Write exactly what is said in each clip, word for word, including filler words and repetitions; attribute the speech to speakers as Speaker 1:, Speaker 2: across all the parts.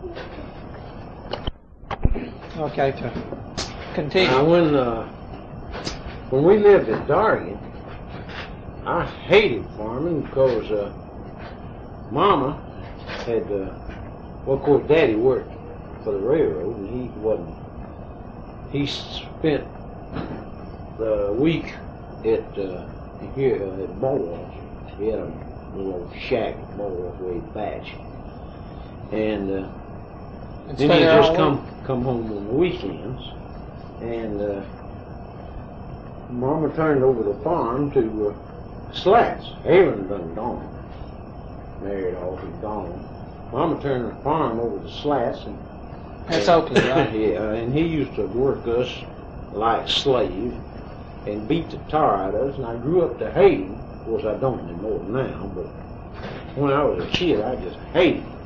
Speaker 1: Okay, to continue.
Speaker 2: Now, when uh, when we lived at Dargan, I hated farming because uh, Mama had, uh, well, of course, Daddy worked for the railroad, and he wasn't. He spent the week at uh, here uh, at Ball's. He had a little old shack at Ball's way back, and uh,
Speaker 1: And
Speaker 2: then
Speaker 1: stay
Speaker 2: he'd
Speaker 1: there
Speaker 2: just
Speaker 1: all
Speaker 2: come
Speaker 1: week?
Speaker 2: come home on the weekends, and uh, Mama turned over the farm to uh, Slats. Aaron done gone, married off and gone. Mama turned the farm over to Slats, and
Speaker 1: That's
Speaker 2: and,
Speaker 1: Oakley, right?
Speaker 2: Yeah, and he used to work us like slave and beat the tar out of us, and I grew up to hate him. Of course, I don't anymore now, but when I was a kid, I just hated him.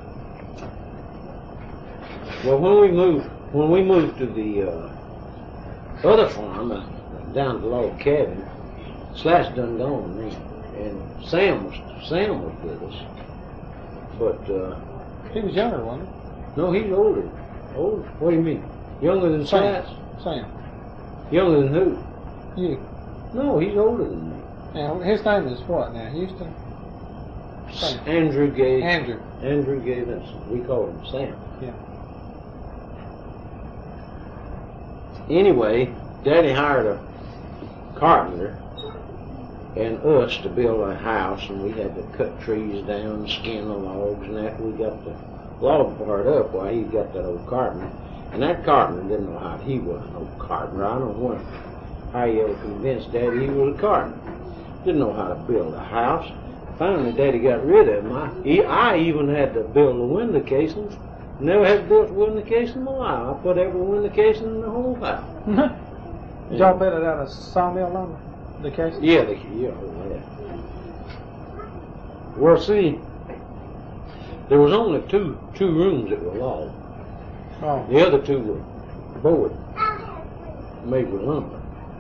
Speaker 2: Well, when we moved, when we moved to the uh, other farm uh, down at the log cabin, Slats done gone then, and Sam was Sam was with us, but uh,
Speaker 1: He was younger, wasn't
Speaker 2: no, he's older. Older? What do you mean? Younger than
Speaker 1: he?
Speaker 2: Slats?
Speaker 1: Sam.
Speaker 2: Younger than who?
Speaker 1: You.
Speaker 2: No, he's older than me.
Speaker 1: Now, his name is what now? Houston? Sam.
Speaker 2: Andrew Gay.
Speaker 1: Andrew.
Speaker 2: Andrew Gay Vincent. We call him Sam.
Speaker 1: Yeah.
Speaker 2: Anyway, Daddy hired a carpenter and us to build a house, and we had to cut trees down, skin the logs, and after we got the log part up, why, he got that old carpenter. And that carpenter didn't know how he was an old carpenter. I don't know how he ever convinced Daddy he was a carpenter. Didn't know how to build a house. Finally, Daddy got rid of him. I, he, I even had to build the window casings. Never had built a window casing in my life. I put every window casing in the whole house.
Speaker 1: Did y'all build it out of sawmill lumber? The case?
Speaker 2: Yeah, they, yeah, oh, yeah. Well, see, there was only two two rooms that were log.
Speaker 1: Oh.
Speaker 2: The other two were board, made with lumber.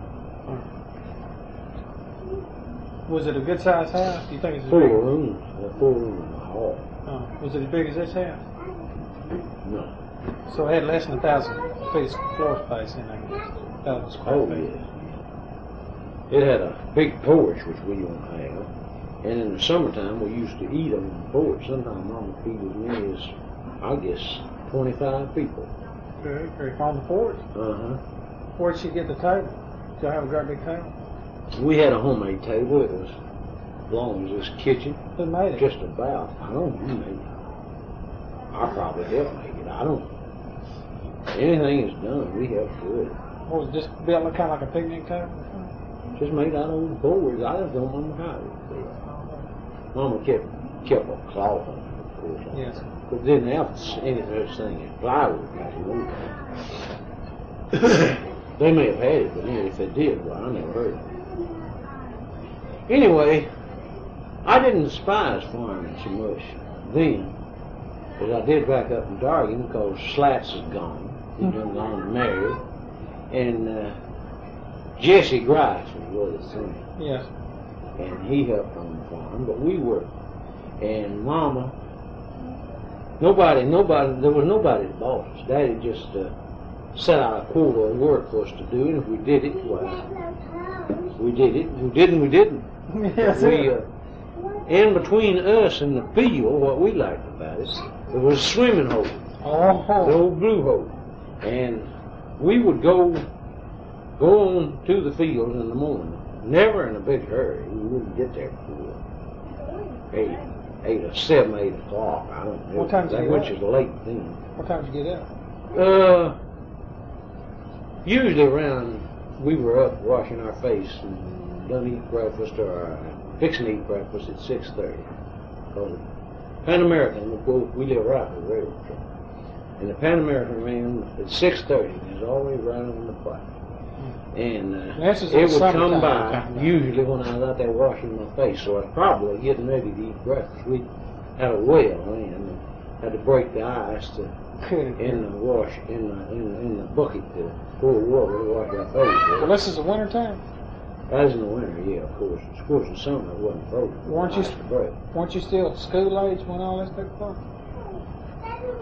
Speaker 1: Was it a good sized house? Do you think it's as
Speaker 2: Four
Speaker 1: big?
Speaker 2: rooms, uh, four rooms in my hall.
Speaker 1: Oh. Was it as big as this house?
Speaker 2: No.
Speaker 1: So it had less than a thousand feet of floor space in there. Thousand square
Speaker 2: Oh,
Speaker 1: feet.
Speaker 2: yes. It had a big porch, which we don't have. And in the summertime, we used to eat on the porch. Sometimes Mama feed as many as, I guess, twenty-five people.
Speaker 1: Very, very on the porch.
Speaker 2: Uh-huh.
Speaker 1: Where'd she get the table? Did y'all have a great big table?
Speaker 2: We had a homemade table. It was as long as this kitchen.
Speaker 1: Who made it?
Speaker 2: Just about. I don't know who made it. I probably helped make it. I don't. Anything is done, we help do it.
Speaker 1: What was it, just built like, kind of like a picnic table?
Speaker 2: Just made out of boards. I just don't remember how it was built. Mama kept kept a cloth on it, of course.
Speaker 1: Yes.
Speaker 2: But didn't have any such thing as plywood. They may have had it, but if they did, well, I never heard of it. Anyway, I didn't despise farming so much then as I did back up in Dargan, because Slats is gone. He's done gone and married. And uh, Jesse Grice was with us then.
Speaker 1: Yes.
Speaker 2: And he helped on the farm, but we were. And Mama, nobody, nobody, there was nobody that boss us. Daddy just uh, set out a quota of work for us to do, and if we did it, well, we did it. If we didn't, we didn't.
Speaker 1: Yes,
Speaker 2: we, uh, in between us and the field, what we liked about it, there was a swimming hole,
Speaker 1: Oh.
Speaker 2: the old blue hole. And we would go go on to the field in the morning, never in a big hurry. We wouldn't get there before eight, eight or seven, eight o'clock. I don't know.
Speaker 1: What time did you get
Speaker 2: Which
Speaker 1: up?
Speaker 2: is late then.
Speaker 1: What time did you get up?
Speaker 2: Uh, usually around, we were up washing our face and done eat breakfast or uh, fixing to eat breakfast at six thirty. Pan American, we, go, we live right on the railroad track. And the Pan American ran at six thirty. It was always right on the clock. And uh,
Speaker 1: This is
Speaker 2: it
Speaker 1: in
Speaker 2: would come
Speaker 1: summertime,
Speaker 2: by
Speaker 1: kind of.
Speaker 2: usually when I was out there washing my face. So I was probably getting ready to eat breakfast. We had a well in and had to break the ice to in the wash in the in, the- in the bucket to pour water to wash our face
Speaker 1: Well,
Speaker 2: with.
Speaker 1: this is the winter time.
Speaker 2: That was in the winter, yeah, of course. Of course, in summer it wasn't frozen.
Speaker 1: Weren't you-
Speaker 2: Ice to break.
Speaker 1: Weren't you still school age when all this took place?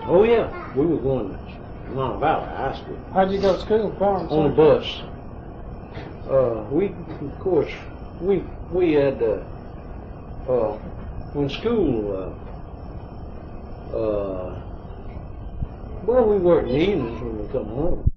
Speaker 2: Oh yeah, we were going to Mount Valley High School
Speaker 1: How'd you go to school? Farm?
Speaker 2: on a bus. Uh, we, of course, we we had uh, uh, when school. Uh, uh, well, we worked in the evenings when we come home.